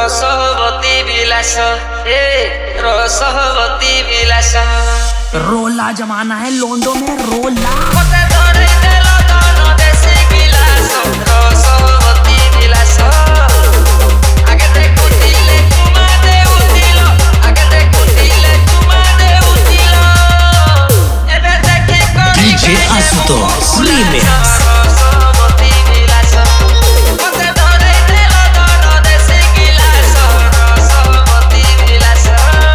रसवती विलास रसवती विलास रोला जमाना है लोंडो में रोला रसवती विलास आगे देखुथिले तुमा देउथिलो आगे देखुथिले तुमा देउथिलो एबे देखि कोरी डीजे आशुतोष रीमिक्स रसवती विलास मते धरै देलो धन देसी गिलास रसवती विलास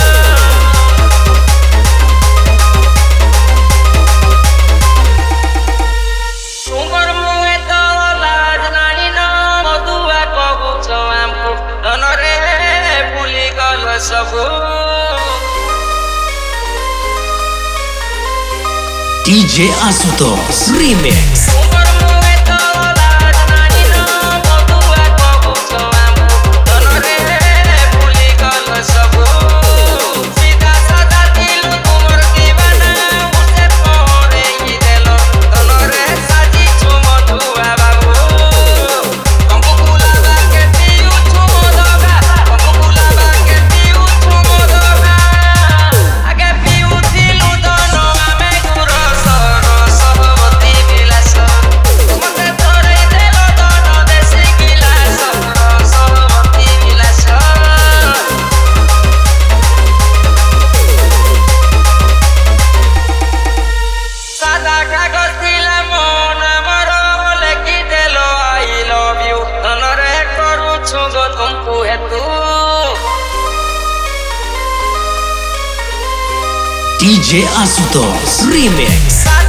तुमर मुहे त लाज नानी न मधुआ कबुछ आमको धन रे भुली गल सबु डीजे आशुतोष रीमिक्स तुमर मुहे त लाज नानी न मधुआ कबुछ आमको धन रे भुली गल सबु सीधा साधा दिल तुमर दीवाना उसे पहरे ही देलो धन रे साजी छु मधुआ बाबू कंपु गुलाबा के पियु छु मधुआ कंपु गुलाबा के पियु छु मधुआ आगे पियु थिलु धन आमे गुरस रसवती विलास मते धरै देलो धन देसी गिलास रसवती विलास सादा कागज थिला मन मर लेखि देलो आई लव यू धन रे करू छु गो तुमको हेतु डीजे आशुतोष रीमिक्स